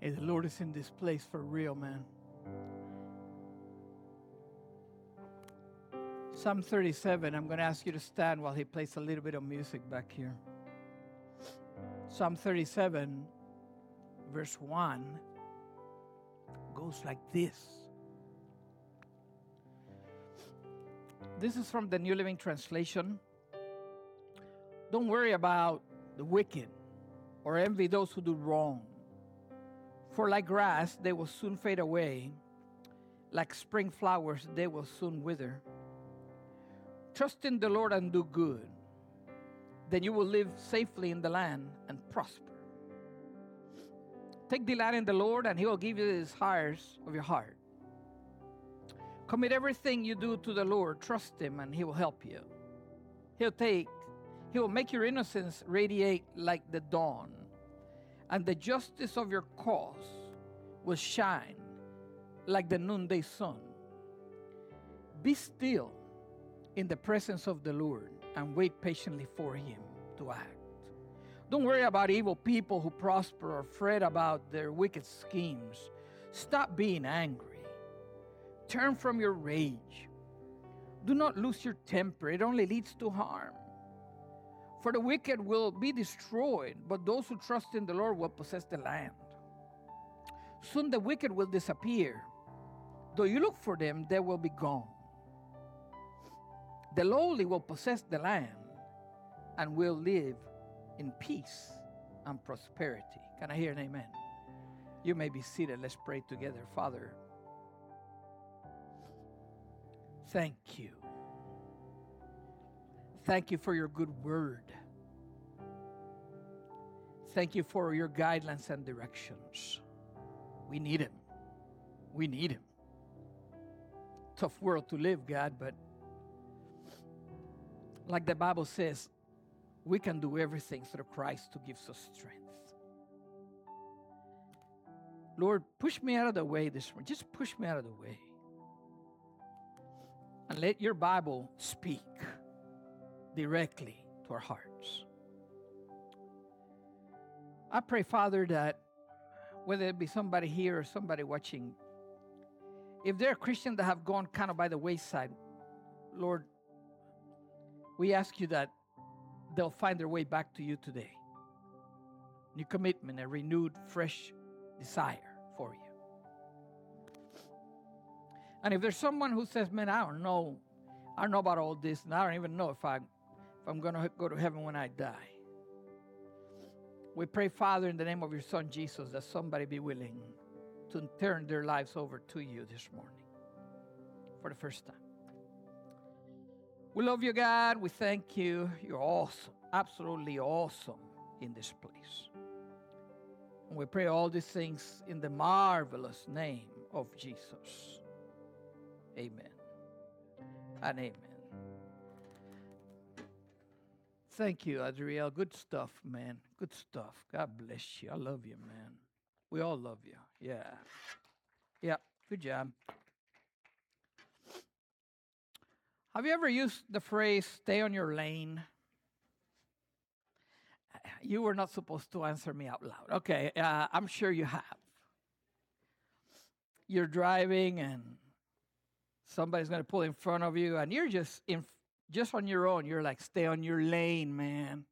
Hey, the Lord is in this place for real, man. Psalm 37, I'm going to ask you to stand while he plays a little bit of music back here. Psalm 37, verse 1, goes like this. This is from the New Living Translation. Don't worry about the wicked or envy those who do wrong. For like grass, they will soon fade away. Like spring flowers, they will soon wither. Trust in the Lord and do good. Then you will live safely in the land and prosper. Take delight in the Lord, and he will give you the desires of your heart. Commit everything you do to the Lord. Trust him, and he will help you. He will make your innocence radiate like the dawn, and the justice of your cause will shine like the noonday sun. Be still in the presence of the Lord and wait patiently for him to act. Don't worry about evil people who prosper or fret about their wicked schemes. Stop being angry. Turn from your rage. Do not lose your temper. It only leads to harm. For the wicked will be destroyed, but those who trust in the Lord will possess the land. Soon the wicked will disappear. Though you look for them, they will be gone. The lowly will possess the land and will live in peace and prosperity. Can I hear an amen? You may be seated. Let's pray together. Father, thank you. Thank you for your good word. Thank you for your guidelines and directions. We need him. We need him. Tough world to live, God, but like the Bible says, we can do everything through Christ who gives us strength. Lord, push me out of the way this morning. Just push me out of the way. And let your Bible speak directly to our hearts. I pray, Father, that whether it be somebody here or somebody watching, if they're a Christian that have gone kind of by the wayside, Lord, we ask you that they'll find their way back to you today. New commitment, a renewed, fresh desire for you. And if there's someone who says, man, I don't know about all this, and I don't even know if I'm going to go to heaven when I die. We pray, Father, in the name of your Son, Jesus, that somebody be willing to turn their lives over to you this morning for the first time. We love you, God. We thank you. You're awesome, absolutely awesome in this place. And we pray all these things in the marvelous name of Jesus. Amen and amen. Thank you, Adriel. Good stuff, man. Good stuff. God bless you. I love you, man. We all love you. Yeah. Yeah. Good job. Have you ever used the phrase, stay on your lane? You were not supposed to answer me out loud. Okay, I'm sure you have. You're driving and somebody's going to pull in front of you and you're just on your own. You're like, stay on your lane, man.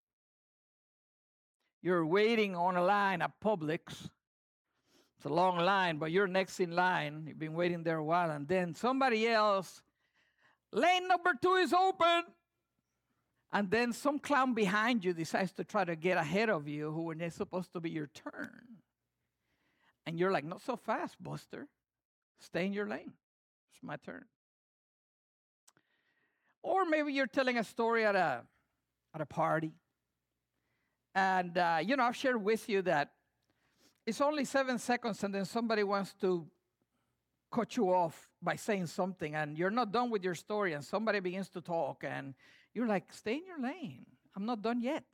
You're waiting on a line at Publix. It's a long line, but you're next in line. You've been waiting there a while, and then somebody yells, lane number 2 is open. And then some clown behind you decides to try to get ahead of you when it's supposed to be your turn. And you're like, not so fast, Buster. Stay in your lane. It's my turn. Or maybe you're telling a story at a party. And, I've shared with you that it's only 7 seconds and then somebody wants to cut you off by saying something and you're not done with your story and somebody begins to talk and you're like, stay in your lane. I'm not done yet.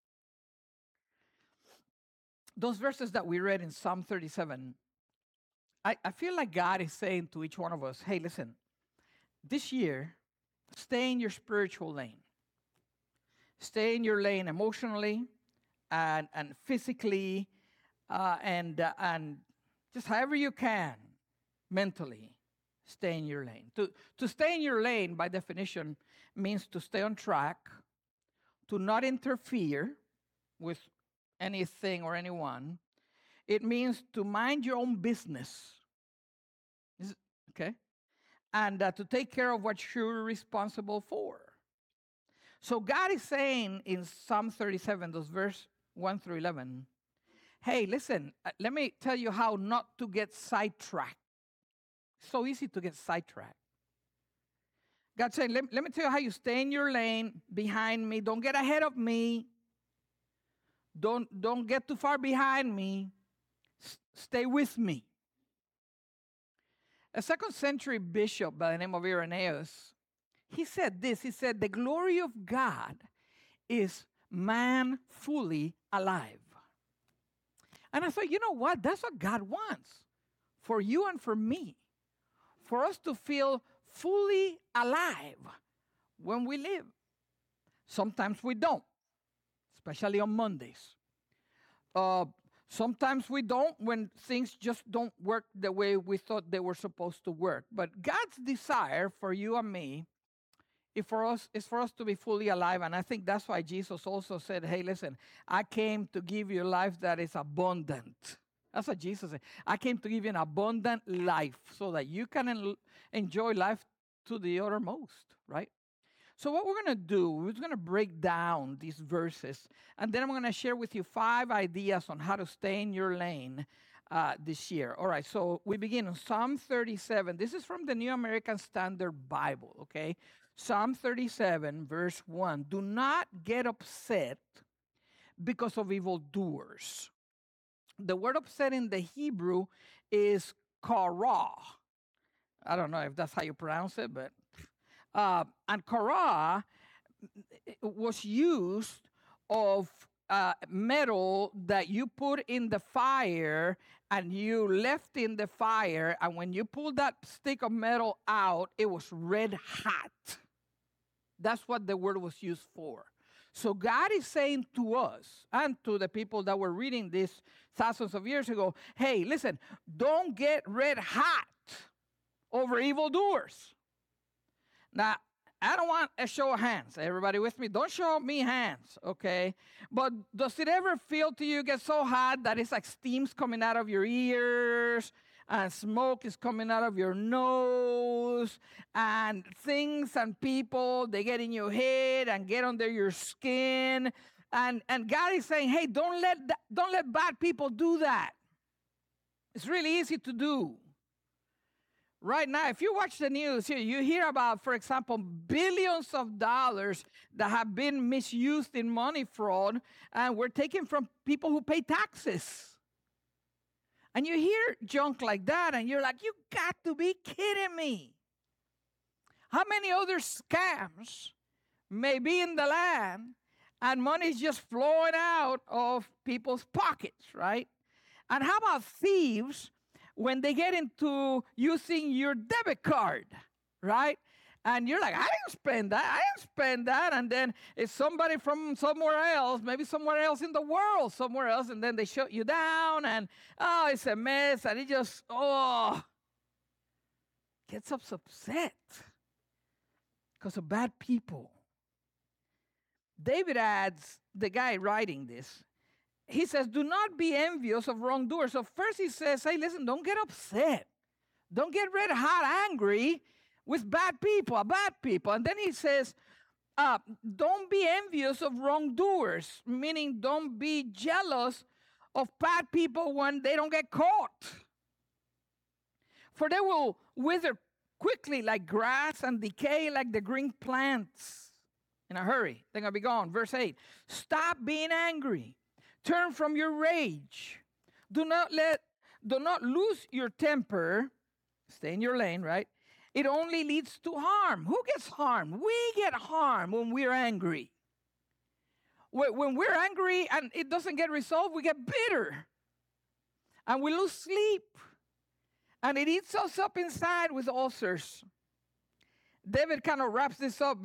Those verses that we read in Psalm 37, I feel like God is saying to each one of us, hey, listen, this year, stay in your spiritual lane. Stay in your lane emotionally and physically and just however you can mentally stay in your lane. To stay in your lane, by definition, means to stay on track, to not interfere with anything or anyone. It means to mind your own business. Okay? And to take care of what you're responsible for. So God is saying in Psalm 37, those verse 1 through 11, hey, listen, let me tell you how not to get sidetracked. So easy to get sidetracked. God saying, let me tell you how you stay in your lane behind me. Don't get ahead of me. Don't get too far behind me. Stay with me. A second century bishop by the name of Irenaeus, he said this. He said, the glory of God is man fully alive. And I thought, you know what? That's what God wants for you and for me. For us to feel fully alive when we live. Sometimes we don't, especially on Mondays. Sometimes we don't when things just don't work the way we thought they were supposed to work. But God's desire for you and me is for us to be fully alive. And I think that's why Jesus also said, hey, listen, I came to give you life that is abundant. That's what Jesus said. I came to give you an abundant life so that you can enjoy life to the uttermost, right? So what we're going to do, we're going to break down these verses, and then I'm going to share with you 5 ideas on how to stay in your lane this year. All right, so we begin on Psalm 37. This is from the New American Standard Bible, okay? Psalm 37, verse 1. Do not get upset because of evildoers. The word upset in the Hebrew is kara. I don't know if that's how you pronounce it, but and kara was used of metal that you put in the fire and you left in the fire, and when you pulled that stick of metal out, it was red hot. That's what the word was used for. So God is saying to us and to the people that were reading this thousands of years ago, hey, listen, don't get red hot over evildoers. Now, I don't want a show of hands. Everybody with me? Don't show me hands, okay? But does it ever feel to you get so hot that it's like steam's coming out of your ears and smoke is coming out of your nose and things and people, they get in your head and get under your skin? And God is saying, hey, don't let bad people do that. It's really easy to do. Right now, if you watch the news here, you hear about, for example, billions of dollars that have been misused in money fraud and were taken from people who pay taxes. And you hear junk like that and you're like, you got to be kidding me. How many other scams may be in the land and money is just flowing out of people's pockets, right? And how about thieves when they get into using your debit card, right? And you're like, I didn't spend that. And then it's somebody from somewhere else, maybe somewhere else in the world, somewhere else, and then they shut you down, and, oh, it's a mess, and it just, gets us upset because of bad people. David adds, the guy writing this, he says, do not be envious of wrongdoers. So first he says, hey, listen, don't get upset. Don't get red hot angry with bad people. And then he says, don't be envious of wrongdoers, meaning don't be jealous of bad people when they don't get caught. For they will wither quickly like grass and decay like the green plants. In a hurry, they're going to be gone. Verse 8, stop being angry. Turn from your rage. Do not lose your temper. Stay in your lane, right? It only leads to harm. Who gets harmed? We get harmed when we're angry. When we're angry and it doesn't get resolved, we get bitter. And we lose sleep. And it eats us up inside with ulcers. David kind of wraps this up,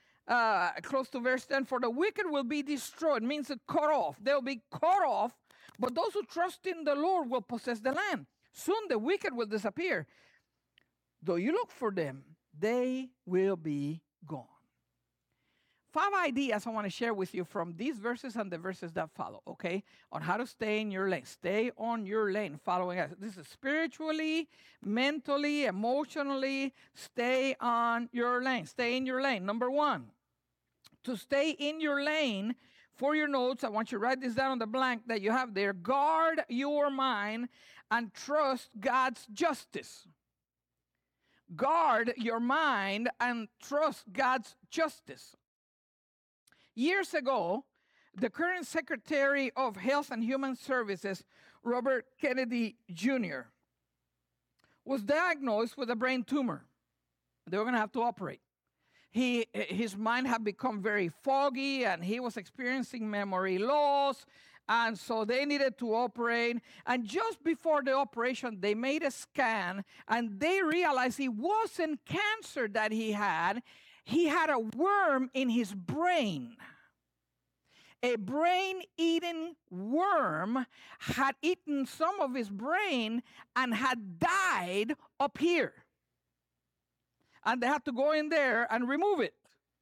close to verse 10. For the wicked will be destroyed. It means cut off. They'll be cut off But those who trust in the Lord will possess the land. Soon the wicked will disappear. Though you look for them, they will be gone. 5 ideas I want to share with you from these verses and the verses that follow, okay? On how to stay in your lane. Stay on your lane, following us. This is spiritually, mentally, emotionally. Stay on your lane. Stay in your lane. Number 1, to stay in your lane, for your notes, I want you to write this down on the blank that you have there. Guard your mind and trust God's justice. Guard your mind and trust God's justice. Years ago, the current Secretary of Health and Human Services, Robert Kennedy Jr., was diagnosed with a brain tumor. They were going to have to operate. His mind had become very foggy, and he was experiencing memory loss, and so they needed to operate. And just before the operation, they made a scan, and they realized it wasn't cancer that he had. He had a worm in his brain. A brain-eating worm had eaten some of his brain and had died up here. And they had to go in there and remove it.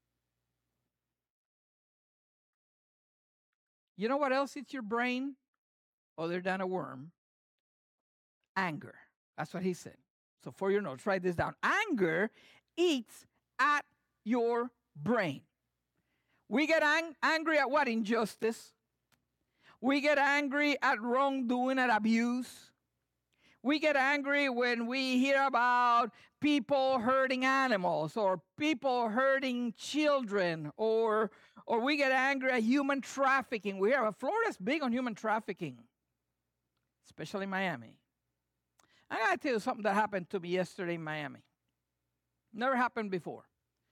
You know what else eats your brain other than a worm? Anger. That's what he said. So for your notes, write this down. Anger eats at your brain. We get angry at what? Injustice. We get angry at wrongdoing and abuse. We get angry when we hear about people hurting animals or people hurting children, or we get angry at human trafficking. Florida's big on human trafficking, especially Miami. I got to tell you something that happened to me yesterday in Miami. Never happened before.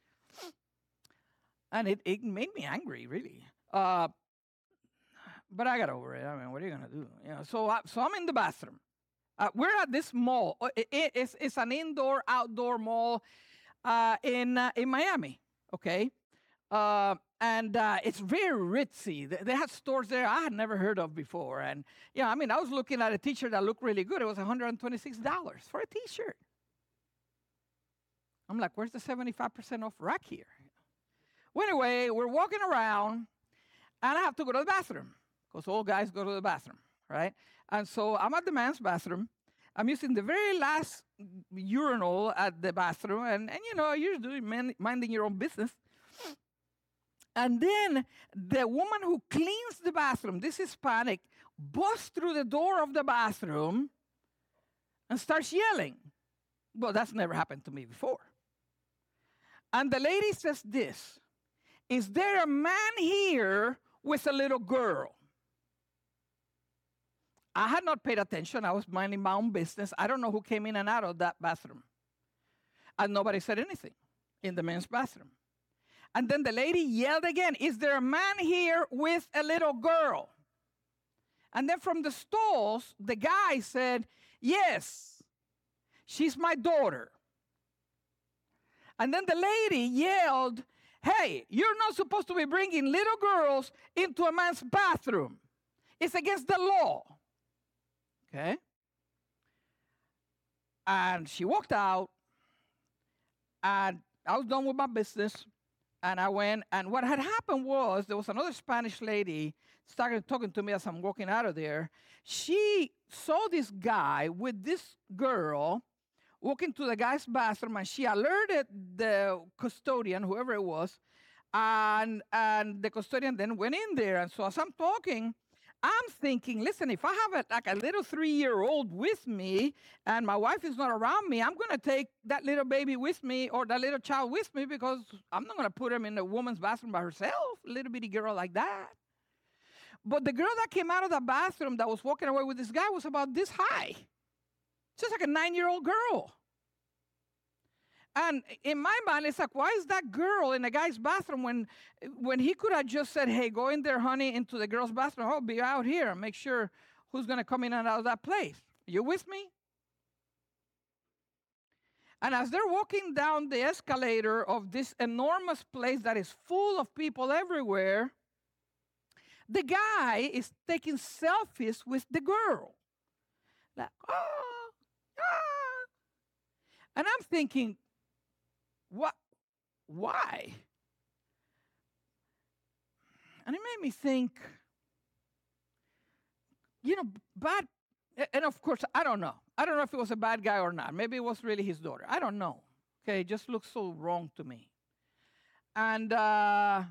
And it made me angry, really. But I got over it. I mean, what are you going to do? You know, so I'm in the bathroom. We're at this mall. It's an indoor-outdoor mall in Miami, okay? And it's very ritzy. They had stores there I had never heard of before. And, yeah, I mean, I was looking at a T-shirt that looked really good. It was $126 for a T-shirt. I'm like, where's the 75% off rack here? Well, anyway, we're walking around, and I have to go to the bathroom because all guys go to the bathroom, right? And so I'm at the men's bathroom. I'm using the very last urinal at the bathroom, and you know, you're doing minding your own business. And then the woman who cleans the bathroom, this Hispanic, busts through the door of the bathroom and starts yelling. Well, that's never happened to me before. And the lady says this, "Is there a man here with a little girl?" I had not paid attention. I was minding my own business. I don't know who came in and out of that bathroom. And nobody said anything in the men's bathroom. And then the lady yelled again, "Is there a man here with a little girl?" And then from the stalls, the guy said, "Yes, she's my daughter." And then the lady yelled, "Hey, you're not supposed to be bringing little girls into a man's bathroom. It's against the law." Okay? And she walked out, and I was done with my business, and I went, and what had happened was there was another Spanish lady started talking to me as I'm walking out of there. She saw this guy with this girl walking to the guy's bathroom, and she alerted the custodian, whoever it was, and the custodian then went in there. And so as I'm talking, I'm thinking, listen, if I have a little 3-year-old with me and my wife is not around me, I'm going to take that little baby with me or that little child with me because I'm not going to put him in a woman's bathroom by herself, a little bitty girl like that. But the girl that came out of the bathroom that was walking away with this guy was about this high. Just like a 9-year-old girl. And in my mind, it's like, why is that girl in the guy's bathroom when he could have just said, "Hey, go in there, honey, into the girl's bathroom. I'll be out here and make sure who's going to come in and out of that place." You with me? And as they're walking down the escalator of this enormous place that is full of people everywhere, the guy is taking selfies with the girl. Like, oh, ah. And I'm thinking, what? Why? And it made me think, bad. And of course, I don't know. I don't know if it was a bad guy or not. Maybe it was really his daughter. I don't know. Okay, it just looks so wrong to me. And bad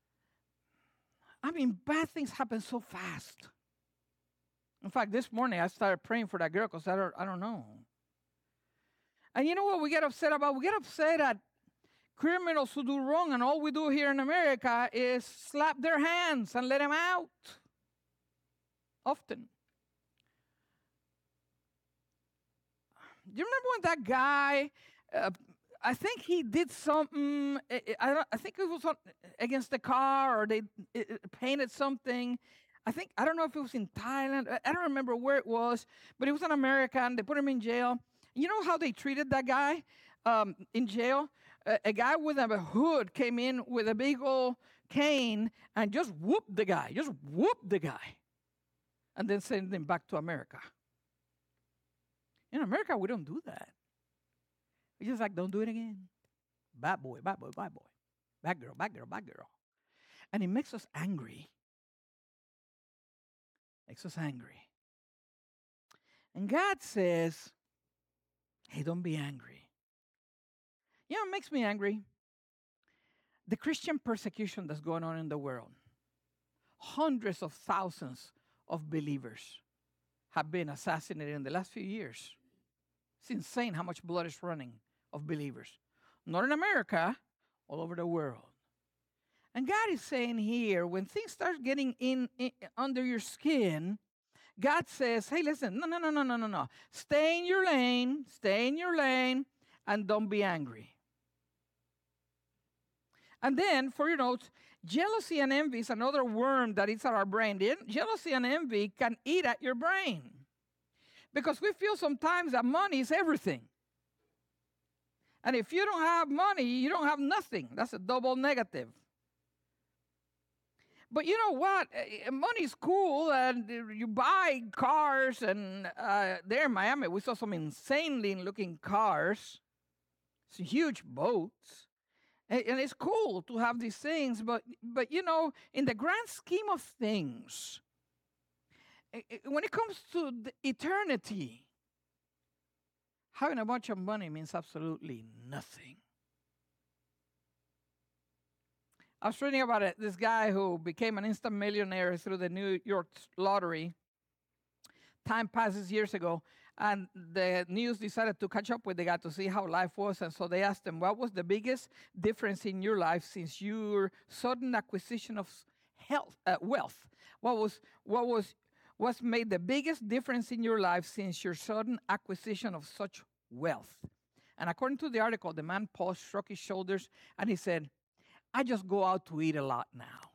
things happen so fast. In fact, this morning I started praying for that girl because I don't know. And you know what we get upset about? We get upset at criminals who do wrong, and all we do here in America is slap their hands and let them out. Often. Do you remember when that guy, I think he did something, I think it was against the car, or they painted something. I don't know if it was in Thailand. I don't remember where it was, but it was an American. They put him in jail. You know how they treated that guy in jail? A guy with a hood came in with a big old cane and just whooped the guy. And then sent him back to America. In America, we don't do that. We just like, don't do it again. Bad boy, bad boy, bad boy. Bad girl, bad girl, bad girl. And it makes us angry. And God says, hey, don't be angry. You know what makes me angry? The Christian persecution that's going on in the world. Hundreds of thousands of believers have been assassinated in the last few years. It's insane how much blood is running of believers. Not in America, all over the world. And God is saying here, when things start getting in under your skin, God says, hey, listen, no. Stay in your lane, and don't be angry. And then, for your notes, jealousy and envy is another worm that eats at our brain. Jealousy and envy can eat at your brain. Because we feel sometimes that money is everything. And if you don't have money, you don't have nothing. That's a double negative. But you know what? Money's cool, and you buy cars, and there in Miami, we saw some insanely looking cars, some huge boats, and it's cool to have these things, but you know, in the grand scheme of things, when it comes to the eternity, having a bunch of money means absolutely nothing. I was reading about this guy who became an instant millionaire through the New York lottery. Time passes years ago, and the news decided to catch up with the guy to see how life was. And so they asked him, what was the biggest difference in your life since your sudden acquisition of wealth? What's made the biggest difference in your life since your sudden acquisition of such wealth? And according to the article, the man paused, shrugged his shoulders, and he said, I just go out to eat a lot now.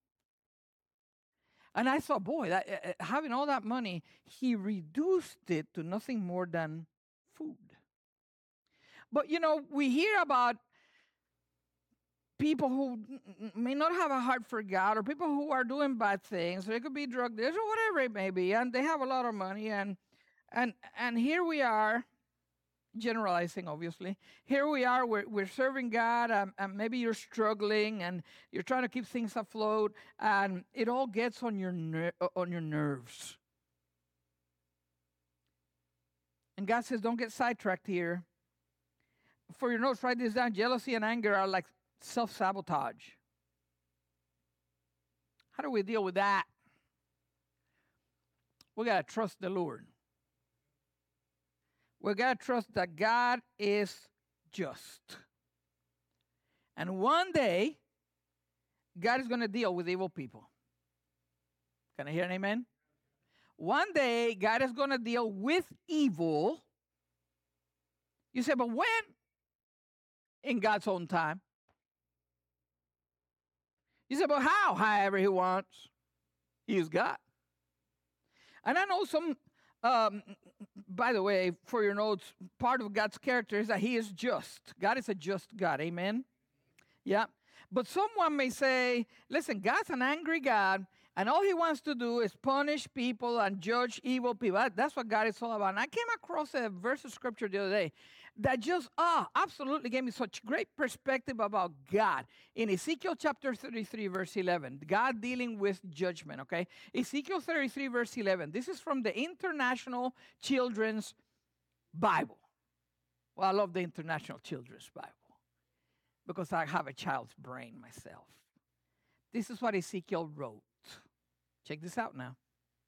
And I thought, boy, having all that money, he reduced it to nothing more than food. But, you know, we hear about people who may not have a heart for God, or people who are doing bad things. They could be drug dealers or whatever it may be, and they have a lot of money. And here we are, generalizing, obviously. Here we are, we're serving God, and maybe you're struggling, and you're trying to keep things afloat, and it all gets on your nerves. And God says, don't get sidetracked here. For your notes, write this down. Jealousy and anger are like self-sabotage. How do we deal with that? We got to trust the Lord. We got to trust that God is just. And one day, God is going to deal with evil people. Can I hear an amen? One day, God is going to deal with evil. You say, but when? In God's own time. You say, but how? However he wants. He is God. And I know some, by the way, for your notes, part of God's character is that he is just. God is a just God. Amen? Yeah. But someone may say, listen, God's an angry God, And all he wants to do is punish people and judge evil people. That's what God is all about. And I came across a verse of scripture the other day that just, absolutely gave me such great perspective about God. In Ezekiel chapter 33, verse 11, God dealing with judgment, okay? Ezekiel 33, verse 11. This is from the International Children's Bible. Well, I love the International Children's Bible because I have a child's brain myself. This is what Ezekiel wrote. Check this out now.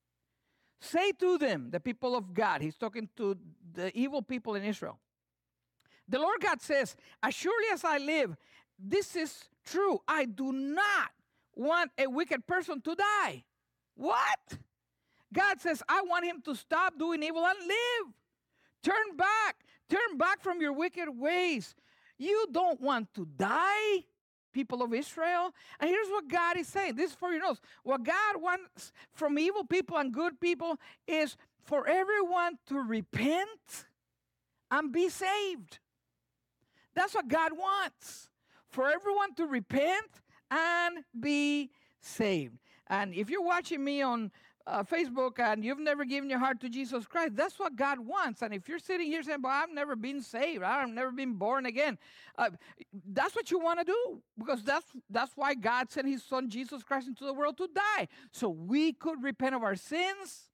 Say to them, the people of God, he's talking to the evil people in Israel. The Lord God says, as surely as I live, this is true. I do not want a wicked person to die. What? God says, I want him to stop doing evil and live. Turn back from your wicked ways. You don't want to die, people of Israel. And here's what God is saying. This is for your notes. What God wants from evil people and good people is for everyone to repent and be saved. That's what God wants. For everyone to repent and be saved. And if you're watching me on Facebook and you've never given your heart to Jesus Christ, that's what God wants. And if you're sitting here saying, but I've never been saved, I've never been born again, that's what you want to do, because that's why God sent his son Jesus Christ into the world to die, so we could repent of our sins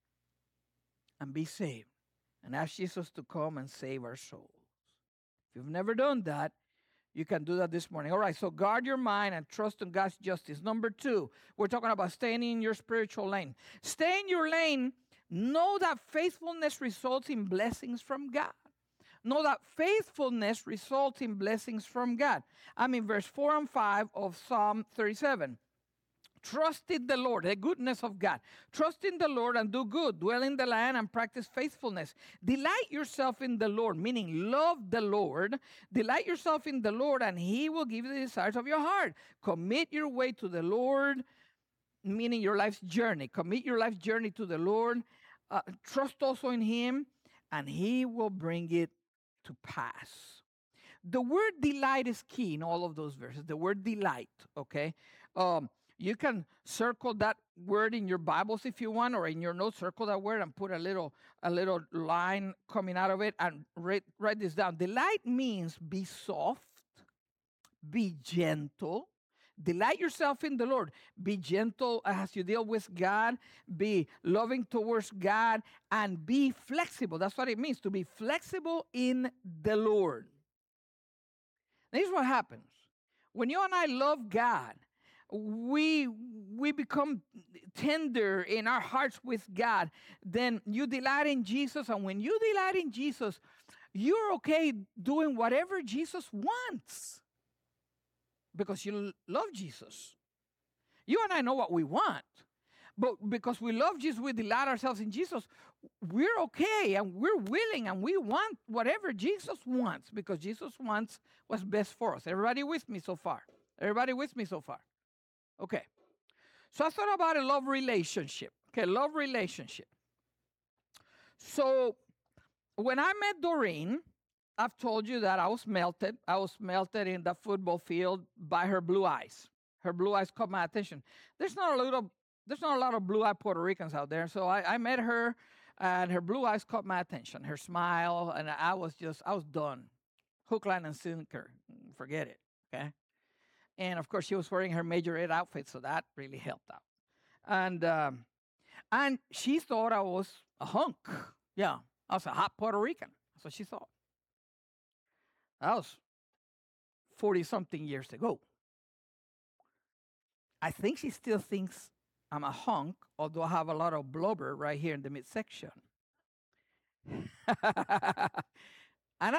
and be saved and ask Jesus to come and save our souls. If you've never done that, you can do that this morning. All right, so guard your mind and trust in God's justice. Number 2, we're talking about staying in your spiritual lane. Stay in your lane. Know that faithfulness results in blessings from God. Know that faithfulness results in blessings from God. I'm in verse 4 and 5 of Psalm 37. Trust in the Lord, the goodness of God. Trust in the Lord and do good. Dwell in the land and practice faithfulness. Delight yourself in the Lord, meaning love the Lord. Delight yourself in the Lord, and he will give you the desires of your heart. Commit your way to the Lord, meaning your life's journey. Commit your life's journey to the Lord. Trust also in him, and he will bring it to pass. The word delight is key in all of those verses. The word delight, okay? You can circle that word in your Bibles if you want, or in your notes, circle that word and put a little line coming out of it and write this down. Delight means be soft, be gentle. Delight yourself in the Lord. Be gentle as you deal with God. Be loving towards God, and be flexible. That's what it means, to be flexible in the Lord. Now, here's what happens. When you and I love God, we become tender in our hearts with God. Then you delight in Jesus, and when you delight in Jesus, you're okay doing whatever Jesus wants because you love Jesus. You and I know what we want, but because we love Jesus, we delight ourselves in Jesus, we're okay and we're willing and we want whatever Jesus wants, because Jesus wants what's best for us. Everybody with me so far? Everybody with me so far? Okay, so I thought about a love relationship. Okay, love relationship. So when I met Doreen, I've told you that I was melted. I was melted in the football field by her blue eyes. Her blue eyes caught my attention. There's not a lot of blue-eyed Puerto Ricans out there. So I met her, and her blue eyes caught my attention. Her smile, and I was done. Hook, line, and sinker. Forget it. Okay. And, of course, she was wearing her majorette outfit, so that really helped out. And she thought I was a hunk. Yeah, I was a hot Puerto Rican. That's what she thought. That was 40-something years ago. I think she still thinks I'm a hunk, although I have a lot of blubber right here in the midsection. And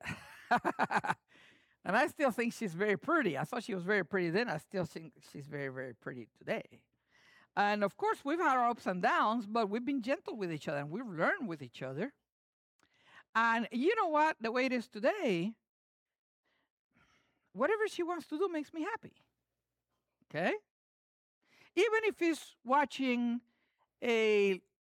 I still think she's very pretty. I thought she was very pretty then. I still think she's very, very pretty today. And, of course, we've had our ups and downs, but we've been gentle with each other, and we've learned with each other. And you know what? The way it is today, whatever she wants to do makes me happy. Okay? Even if it's watching a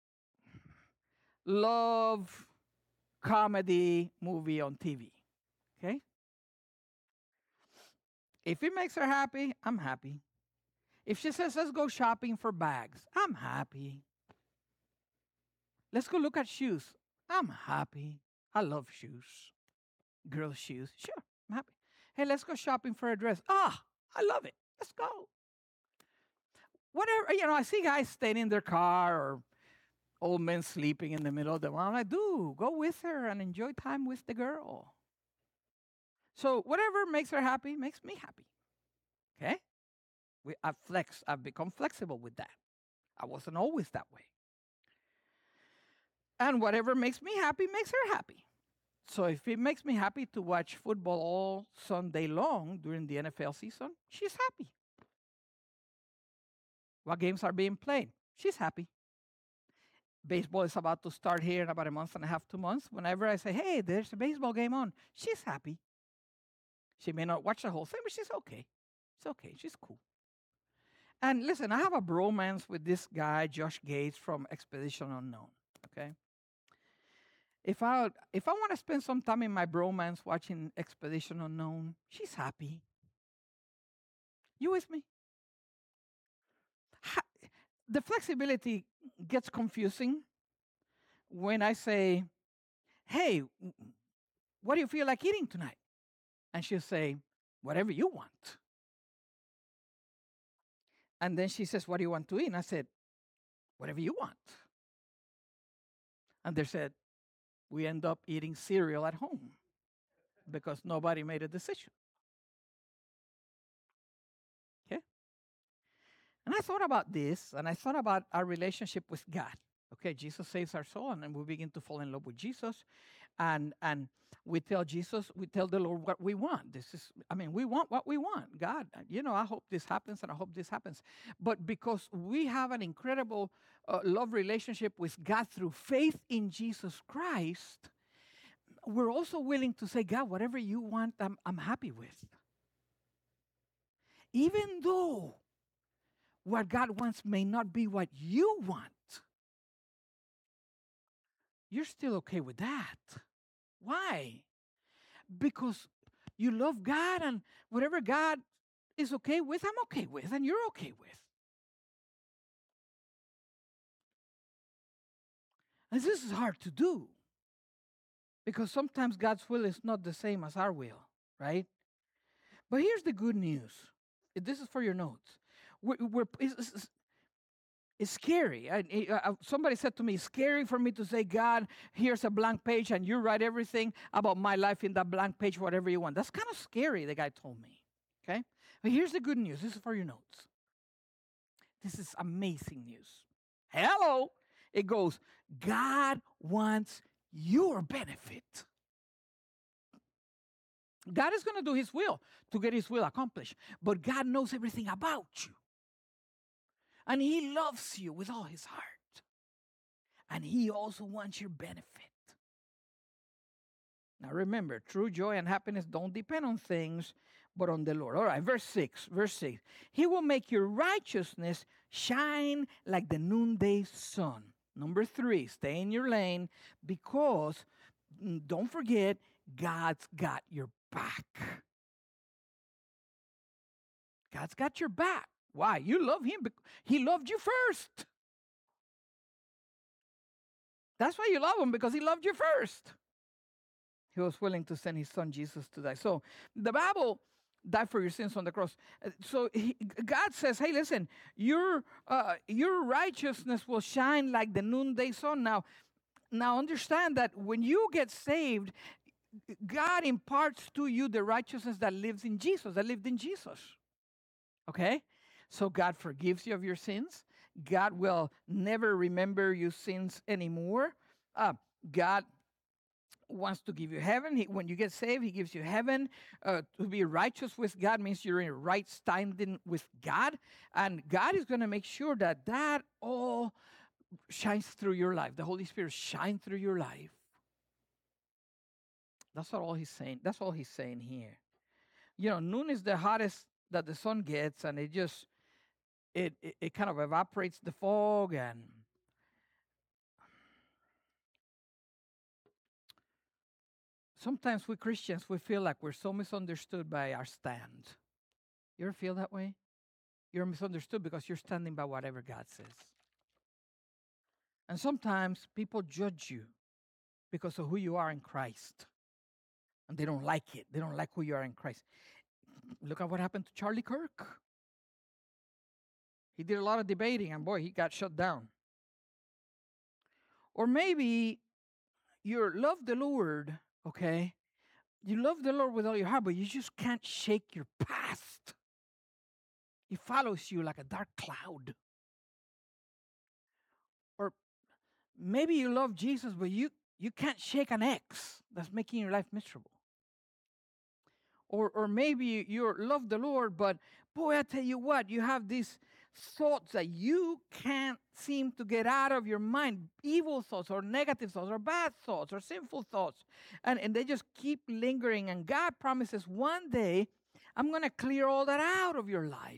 love comedy movie on TV. Okay? If it makes her happy, I'm happy. If she says, let's go shopping for bags, I'm happy. Let's go look at shoes. I'm happy. I love shoes. Girl shoes. Sure, I'm happy. Hey, let's go shopping for a dress. Ah, I love it. Let's go. Whatever, I see guys staying in their car or old men sleeping in the middle of the night. I do. Go with her and enjoy time with the girl. So whatever makes her happy makes me happy. Okay? I've become flexible with that. I wasn't always that way. And whatever makes me happy makes her happy. So if it makes me happy to watch football all Sunday long during the NFL season, she's happy. What games are being played? She's happy. Baseball is about to start here in about a month and a half, 2 months. Whenever I say, hey, there's a baseball game on, she's happy. She may not watch the whole thing, but she's okay. It's okay. She's cool. And listen, I have a bromance with this guy, Josh Gates from Expedition Unknown. Okay. If I want to spend some time in my bromance watching Expedition Unknown, she's happy. You with me? The flexibility gets confusing when I say, hey, what do you feel like eating tonight? And she'll say, whatever you want. And then she says, what do you want to eat? And I said, whatever you want. And they said, we end up eating cereal at home because nobody made a decision. Okay? And I thought about this, and I thought about our relationship with God. Okay, Jesus saves our soul, and then we begin to fall in love with Jesus. And we tell Jesus, we tell the Lord what we want. We want what we want. God, I hope this happens, and I hope this happens. But because we have an incredible love relationship with God through faith in Jesus Christ, we're also willing to say, God, whatever you want, I'm happy with. Even though what God wants may not be what you want, you're still okay with that. Why? Because you love God, and whatever God is okay with, I'm okay with, and you're okay with. And this is hard to do because sometimes God's will is not the same as our will, right? But here's the good news. This is for your notes. It's scary. Somebody said to me, it's scary for me to say, God, here's a blank page, and you write everything about my life in that blank page, whatever you want. That's kind of scary, the guy told me. Okay? But here's the good news. This is for your notes. This is amazing news. Hello. It goes, God wants your benefit. God is going to do his will to get his will accomplished. But God knows everything about you. And he loves you with all his heart. And he also wants your benefit. Now remember, true joy and happiness don't depend on things, but on the Lord. All right, verse 6. He will make your righteousness shine like the noonday sun. Number 3, stay in your lane because, don't forget, God's got your back. God's got your back. Why? You love him. He loved you first. That's why you love him, because he loved you first. He was willing to send his son Jesus to die. So the Bible died for your sins on the cross. So God says, hey, listen, your righteousness will shine like the noonday sun. Now understand that when you get saved, God imparts to you the righteousness that lived in Jesus. Okay? So God forgives you of your sins. God will never remember your sins anymore. God wants to give you heaven. When you get saved, he gives you heaven. To be righteous with God means you're in right standing with God. And God is going to make sure that all shines through your life. The Holy Spirit shines through your life. That's all he's saying. That's all he's saying here. Noon is the hottest that the sun gets, and it kind of evaporates the fog, and sometimes we Christians, we feel like we're so misunderstood by our stand. You ever feel that way? You're misunderstood because you're standing by whatever God says. And sometimes people judge you because of who you are in Christ. And they don't like it. They don't like who you are in Christ. Look at what happened to Charlie Kirk. He did a lot of debating, and boy, he got shut down. Or maybe you love the Lord, okay? You love the Lord with all your heart, but you just can't shake your past. It follows you like a dark cloud. Or maybe you love Jesus, but you can't shake an ex that's making your life miserable. Or maybe you love the Lord, but boy, I tell you what, you have these thoughts that you can't seem to get out of your mind, evil thoughts or negative thoughts or bad thoughts or sinful thoughts, and they just keep lingering. And God promises one day, I'm going to clear all that out of your life.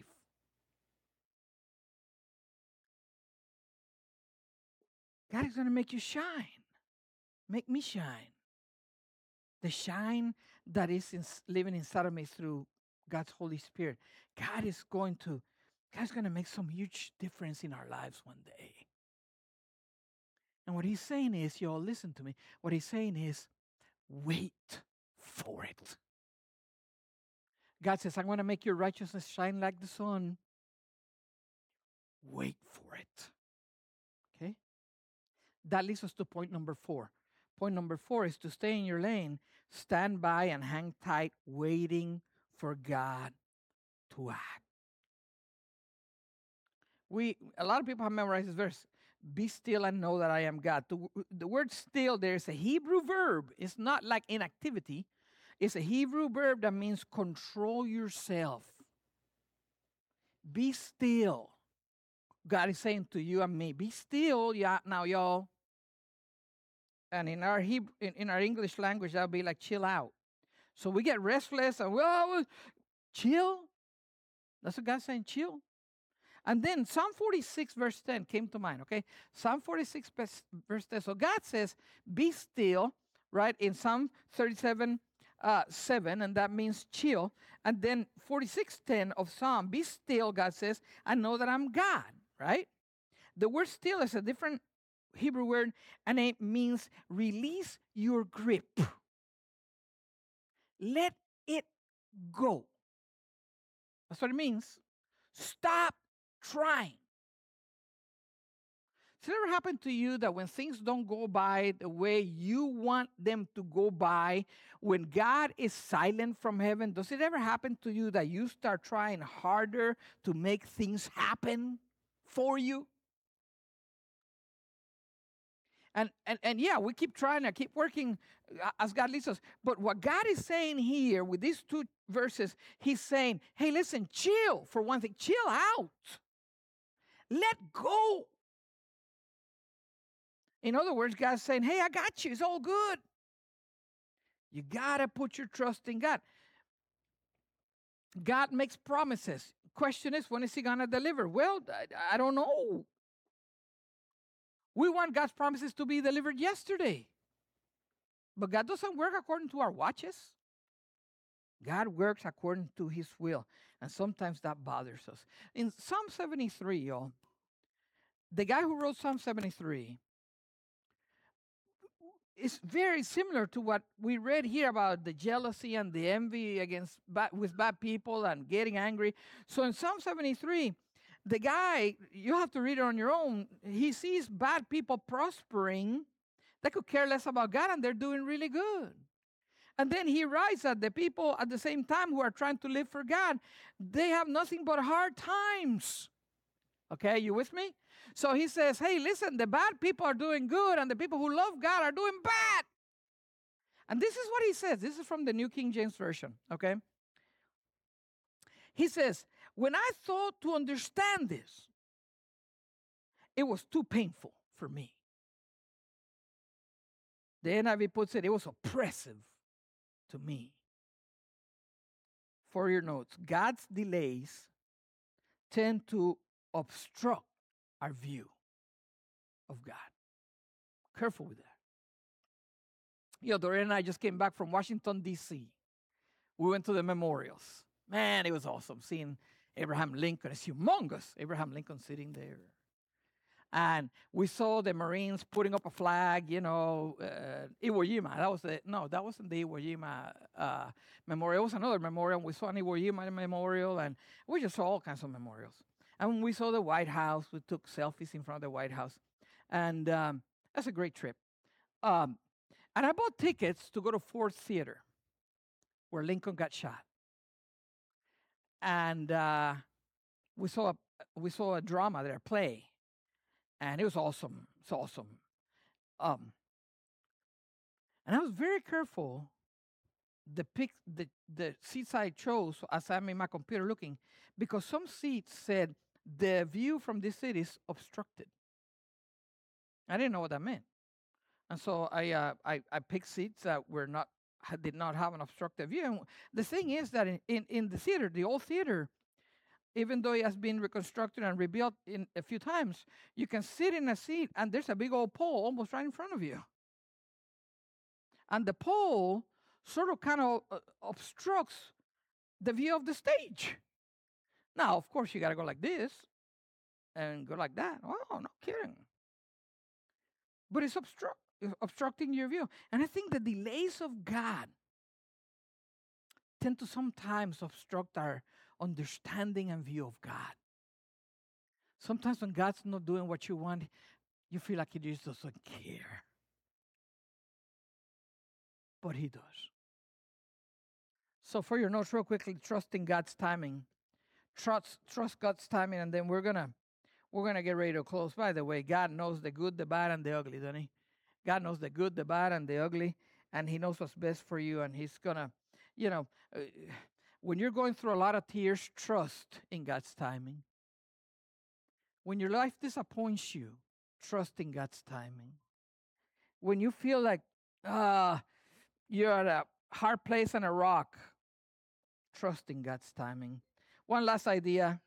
God is going to make you shine. Make me shine. The shine that is living inside of me through God's Holy Spirit. God's going to make some huge difference in our lives one day. And what he's saying is, y'all listen to me. What he's saying is, wait for it. God says, I'm going to make your righteousness shine like the sun. Wait for it. Okay? That leads us to point number 4. Point number 4 is to stay in your lane, stand by and hang tight, waiting for God to act. A lot of people have memorized this verse. Be still and know that I am God. The word still, there is a Hebrew verb. It's not like inactivity. It's a Hebrew verb that means control yourself. Be still. God is saying to you and me, be still now, y'all. And in our English language, that would be like chill out. So we get restless and chill. That's what God's saying, chill. And then Psalm 46 verse 10 came to mind, okay? Psalm 46 verse 10. So God says, be still, right? In Psalm 37, 7, and that means chill. And then 46:10 of Psalm, be still, God says, I know that I'm God, right? The word still is a different Hebrew word, and it means release your grip. Let it go. That's what it means. Stop trying. Has it ever happened to you that when things don't go by the way you want them to go by, when God is silent from heaven, does it ever happen to you that you start trying harder to make things happen for you? And yeah, we keep trying to keep working as God leads us. But what God is saying here with these 2 verses, he's saying, hey, listen, chill for one thing. Chill out. Let go. In other words, God's saying, hey, I got you. It's all good. You got to put your trust in God. God makes promises. Question is, when is he going to deliver? Well, I don't know. We want God's promises to be delivered yesterday. But God doesn't work according to our watches. God works according to his will. And sometimes that bothers us. In Psalm 73, y'all, the guy who wrote Psalm 73, it's very similar to what we read here about the jealousy and the envy with bad people and getting angry. So in Psalm 73, the guy, you have to read it on your own, he sees bad people prospering. They could care less about God, and they're doing really good. And then he writes that the people at the same time who are trying to live for God, they have nothing but hard times. Okay, you with me? So he says, hey, listen, the bad people are doing good, and the people who love God are doing bad. And this is what he says. This is from the New King James Version, okay? He says, when I thought to understand this, it was too painful for me. The NIV puts it was oppressive to me. For your notes, God's delays tend to obstruct our view of God. Careful with that. Doreen and I just came back from Washington, D.C. We went to the memorials. Man, it was awesome seeing Abraham Lincoln is humongous. Abraham Lincoln sitting there. And we saw the Marines putting up a flag, Iwo Jima. That wasn't the Iwo Jima memorial. It was another memorial. We saw an Iwo Jima memorial, and we just saw all kinds of memorials. And when we saw the White House, we took selfies in front of the White House. And that's a great trip. And I bought tickets to go to Ford Theater, where Lincoln got shot. And we saw a drama there, play. And it was awesome. It's awesome. And I was very careful the seats I chose as I'm in my computer looking, because some seats said the view from this seat is obstructed. I didn't know what that meant. And so I picked seats that did not have an obstructed view. And the thing is that in the theater, the old theater, even though it has been reconstructed and rebuilt in a few times, you can sit in a seat and there's a big old pole almost right in front of you. And the pole sort of kind of obstructs the view of the stage. Now, of course, you got to go like this and go like that. Oh, no kidding. But it's obstructing your view. And I think the delays of God tend to sometimes obstruct our understanding and view of God. Sometimes when God's not doing what you want, you feel like He just doesn't care. But He does. So for your notes, real quickly, trusting God's timing. Trust God's timing, and then we're gonna get ready to close. By the way, God knows the good, the bad, and the ugly, doesn't He? God knows the good, the bad, and the ugly, and He knows what's best for you, and He's gonna, when you're going through a lot of tears, trust in God's timing. When your life disappoints you, trust in God's timing. When you feel like you're at a hard place and a rock, trust in God's timing. One last idea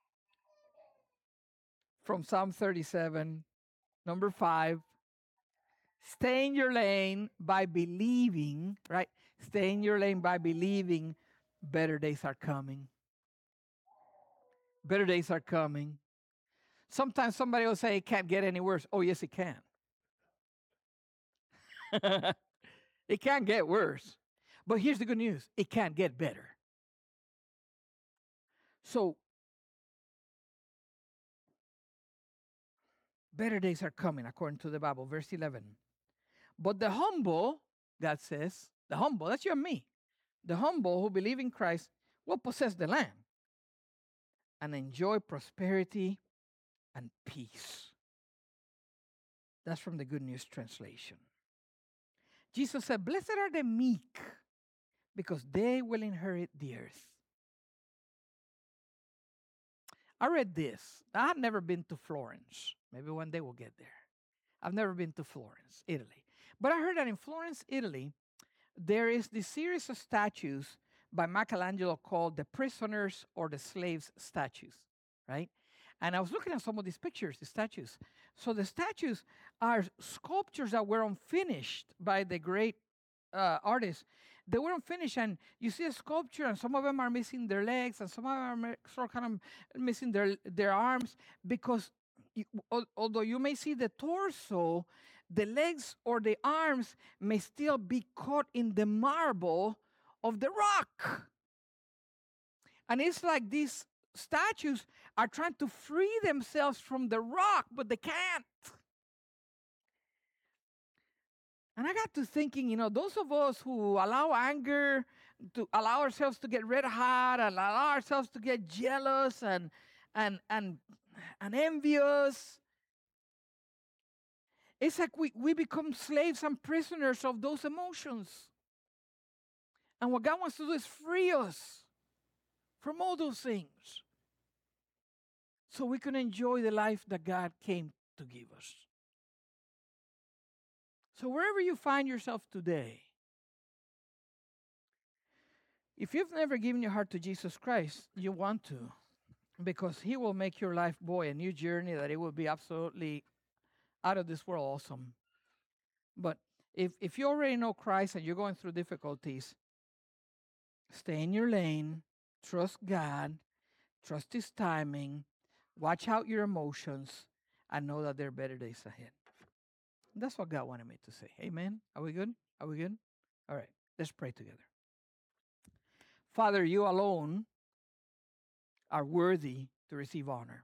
from Psalm 37, number 5. Stay in your lane by believing, right? Stay in your lane by believing better days are coming. Better days are coming. Sometimes somebody will say it can't get any worse. Oh, yes, it can. It can't get worse. But here's the good news. It can't get better. So, better days are coming, according to the Bible. Verse 11. But the humble, God says, the humble, that's you and me. The humble who believe in Christ will possess the land and enjoy prosperity and peace. That's from the Good News Translation. Jesus said, blessed are the meek, because they will inherit the earth. I read this. I had never been to Florence. Maybe one day we'll get there. I've never been to Florence, Italy. But I heard that in Florence, Italy, there is this series of statues by Michelangelo called the prisoners or the slaves statues, right? And I was looking at some of these pictures, the statues. So the statues are sculptures that were unfinished by the great artists. They were unfinished, and you see a sculpture, and some of them are missing their legs, and some of them are sort of kind of missing their arms, because although you may see the torso, the legs or the arms may still be caught in the marble of the rock. And it's like these statues are trying to free themselves from the rock, but they can't. And I got to thinking, those of us who allow anger, to allow ourselves to get red hot, and allow ourselves to get jealous and envious, it's like we become slaves and prisoners of those emotions. And what God wants to do is free us from all those things, so we can enjoy the life that God came to give us. So wherever you find yourself today, if you've never given your heart to Jesus Christ, you want to, because He will make your life, a new journey that it will be absolutely out of this world awesome. But if you already know Christ and you're going through difficulties, stay in your lane, trust God, Trust His timing. Watch out your emotions and know that there are better days ahead. That's what God wanted me to say. Amen. Are we good? Are we good? All right. Let's pray together. Father, you alone are worthy to receive honor.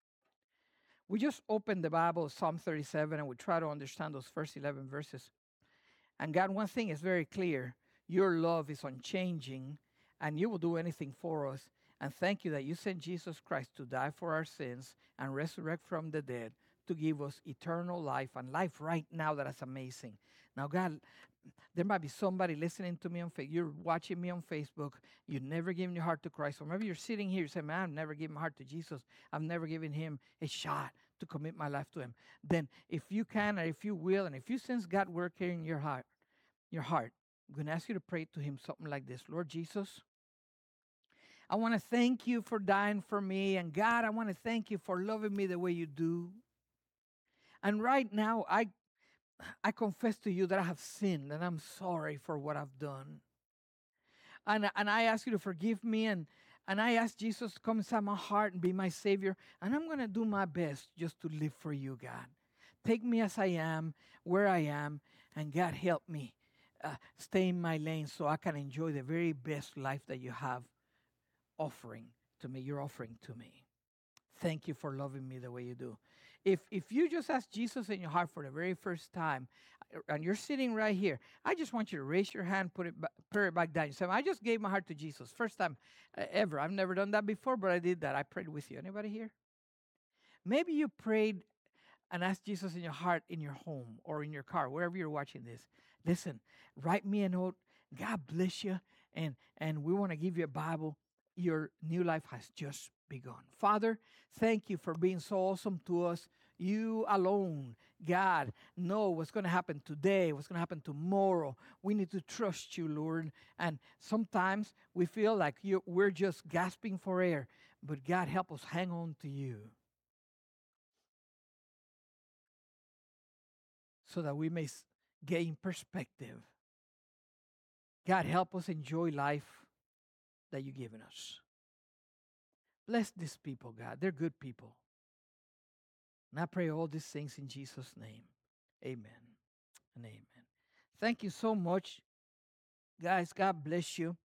We just opened the Bible, Psalm 37, and we try to understand those first 11 verses. And God, one thing is very clear. Your love is unchanging, and you will do anything for us. And thank you that you sent Jesus Christ to die for our sins and resurrect from the dead to give us eternal life and life right now. That is amazing. Now, God, there might be somebody listening to me on Facebook. You're watching me on Facebook. You've never given your heart to Christ. Or maybe you're sitting here and say, man, I've never given my heart to Jesus. I've never given him a shot to commit my life to him. Then if you can, or if you will, and if you sense God working in your heart, I'm going to ask you to pray to him something like this. Lord Jesus, I want to thank you for dying for me. And God, I want to thank you for loving me the way you do. And right now, I confess to you that I have sinned and I'm sorry for what I've done. And I ask you to forgive me, and I ask Jesus to come inside my heart and be my Savior. And I'm going to do my best just to live for you, God. Take me as I am, where I am, and God, help me stay in my lane so I can enjoy the very best life that you have offering to me. You're offering to me. Thank you for loving me the way you do. If you just ask Jesus in your heart for the very first time, and you're sitting right here, I just want you to raise your hand, put it back down. You say, I just gave my heart to Jesus. First time ever. I've never done that before, but I did that. I prayed with you. Anybody here? Maybe you prayed and asked Jesus in your heart, in your home or in your car, wherever you're watching this. Listen, write me a note. God bless you. And we want to give you a Bible. Your new life has just begun. Father, thank you for being so awesome to us. You alone, God, know what's going to happen today, what's going to happen tomorrow. We need to trust you, Lord. And sometimes we feel like we're just gasping for air. But God, help us hang on to you so that we may gain perspective. God, help us enjoy life that you've given us. Bless these people, God. They're good people. And I pray all these things in Jesus' name. Amen and amen. Thank you so much, guys. God bless you.